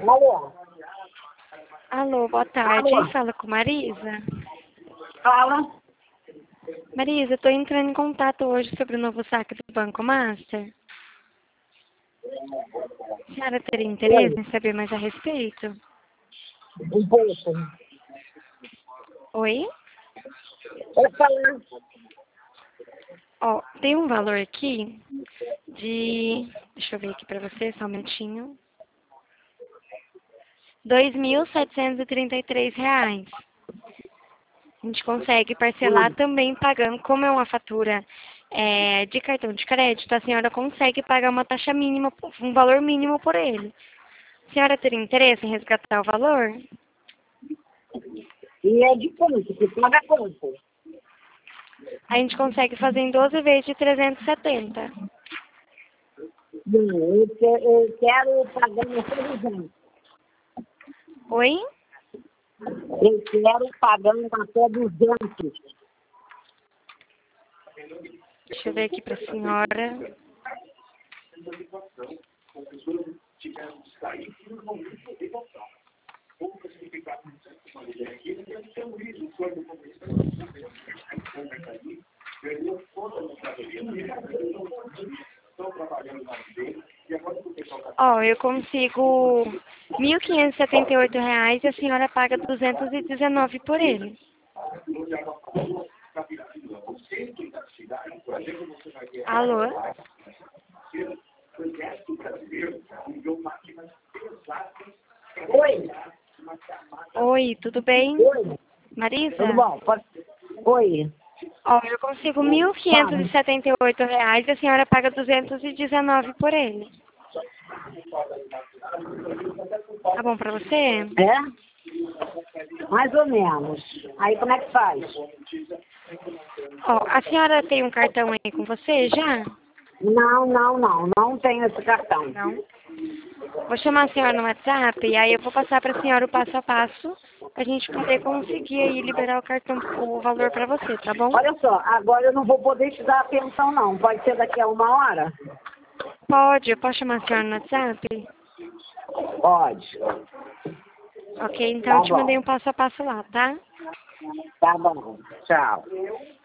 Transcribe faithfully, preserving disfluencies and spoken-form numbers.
Alô? Alô, boa tarde. Alô? Fala com Marisa. Fala. Marisa, estou entrando em contato hoje sobre o novo saque do Banco Master. A senhora teria interesse Oi. em saber mais a respeito? Um pouco. Oi? Pode falar. Ó, tem um valor aqui de... Deixa eu ver aqui para você, só um minutinho. dois mil setecentos e trinta e três reais. A gente consegue parcelar Hum. também pagando, como é uma fatura é, de cartão de crédito, a senhora consegue pagar uma taxa mínima, um valor mínimo por ele. A senhora teria interesse em resgatar o valor? E é de quanto? Que paga quanto? A gente consegue fazer em doze vezes de trezentos e setenta. Não, eu, que- eu quero pagar até duzentos. Oi? Eu quero pagando até duzentos. Deixa eu ver aqui para a senhora. Ó, eu consigo mil quinhentos e setenta e oito reais e a senhora paga duzentos e dezenove por ele. Alô? Oi. Oi, tudo bem? Oi. Marisa? Tudo bom? Pode... Oi. Ó, eu consigo mil quinhentos e setenta e oito reais e a senhora paga duzentos e dezenove por ele. Tá bom pra você? É? Mais ou menos. Aí como é que faz? Ó, a senhora tem um cartão aí com você já? Não, não, não. Não tenho esse cartão. Não? Vou chamar a senhora no WhatsApp e aí eu vou passar pra senhora o passo a passo pra gente poder conseguir aí liberar o cartão, o valor pra você, tá bom? Olha só, agora eu não vou poder te dar atenção não. Pode ser daqui a uma hora? Pode, eu posso chamar a senhora no WhatsApp? Pode. Ok, então Tá eu te mandei bom. um passo a passo lá, tá? Tá bom. Tchau.